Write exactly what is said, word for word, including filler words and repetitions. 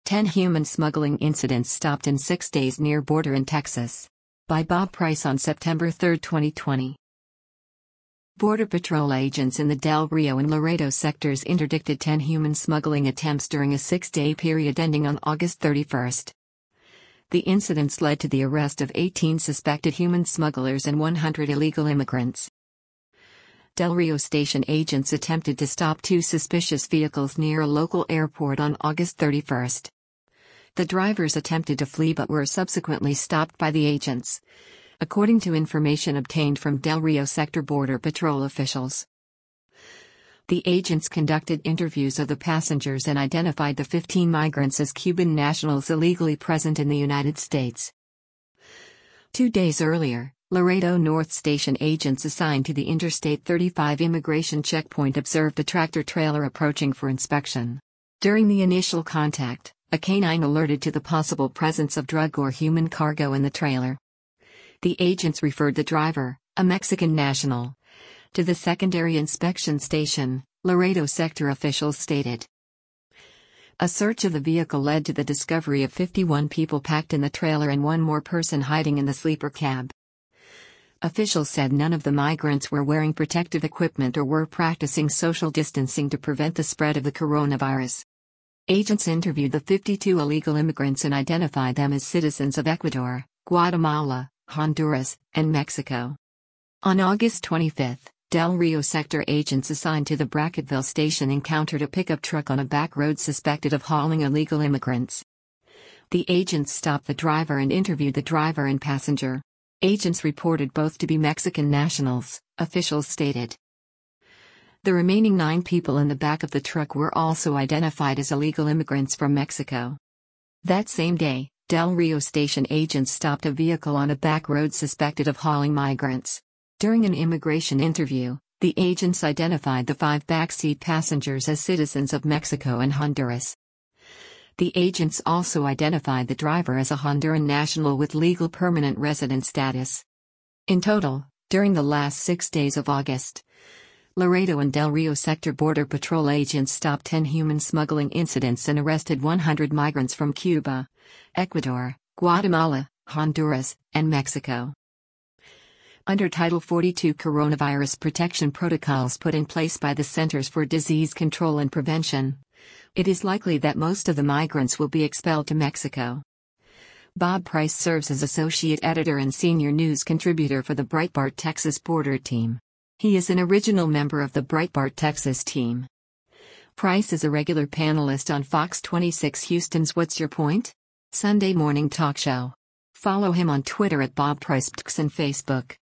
ten Human Smuggling Incidents Stopped in Six Days Near Border in Texas. By Bob Price on September third, twenty twenty. Border Patrol agents in the Del Rio and Laredo sectors interdicted ten human smuggling attempts during a six-day period ending on August thirty-first. The incidents led to the arrest of eighteen suspected human smugglers and one hundred illegal immigrants. Del Rio station agents attempted to stop two suspicious vehicles near a local airport on August thirty-first. The drivers attempted to flee but were subsequently stopped by the agents, according to information obtained from Del Rio Sector Border Patrol officials. The agents conducted interviews of the passengers and identified the fifteen migrants as Cuban nationals illegally present in the United States. Two days earlier, Laredo North Station agents assigned to the Interstate thirty-five immigration checkpoint observed a tractor-trailer approaching for inspection. During the initial contact, a canine alerted to the possible presence of drug or human cargo in the trailer. The agents referred the driver, a Mexican national, to the secondary inspection station, Laredo sector officials stated. A search of the vehicle led to the discovery of fifty-one people packed in the trailer and one more person hiding in the sleeper cab. Officials said none of the migrants were wearing protective equipment or were practicing social distancing to prevent the spread of the coronavirus. Agents interviewed the fifty-two illegal immigrants and identified them as citizens of Ecuador, Guatemala, Honduras, and Mexico. On August twenty-fifth, Del Rio sector agents assigned to the Brackettville station encountered a pickup truck on a back road suspected of hauling illegal immigrants. The agents stopped the driver and interviewed the driver and passenger. Agents reported both to be Mexican nationals, officials stated. The remaining nine people in the back of the truck were also identified as illegal immigrants from Mexico. That same day, Del Rio station agents stopped a vehicle on a back road suspected of hauling migrants. During an immigration interview, the agents identified the five backseat passengers as citizens of Mexico and Honduras. The agents also identified the driver as a Honduran national with legal permanent resident status. In total, during the last six days of August, Laredo and Del Rio sector border patrol agents stopped ten human smuggling incidents and arrested one hundred migrants from Cuba, Ecuador, Guatemala, Honduras, and Mexico. Under Title forty-two coronavirus protection protocols put in place by the Centers for Disease Control and Prevention, it is likely that most of the migrants will be expelled to Mexico. Bob Price serves as associate editor and senior news contributor for the Breitbart Texas Border Team. He is an original member of the Breitbart Texas team. Price is a regular panelist on Fox twenty-six Houston's What's Your Point? Sunday morning talk show. Follow him on Twitter at Bob Price and Facebook.